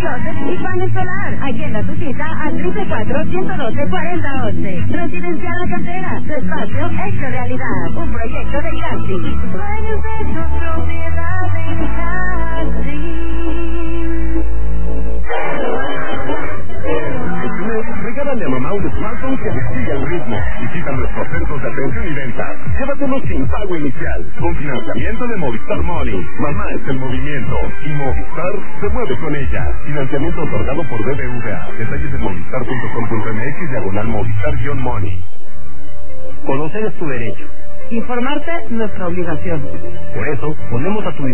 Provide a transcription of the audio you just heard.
closet y panel solar. Agenda tu cita al 34112-4011. Residencial La Cantera, tu espacio hecho realidad. Un proyecto de Grazi. Regálale a mamá un smartphone que le siga el ritmo. Visita nuestros centros de atención y venta. Llévatelo sin pago inicial, con financiamiento de Movistar Money. Mamá es el movimiento y Movistar se mueve con ella. Financiamiento otorgado por BBVA. Detalles en movistar.com.mx/Movistar-Money. Conocer es tu derecho. Informarte, nuestra obligación. Por eso, ponemos a tu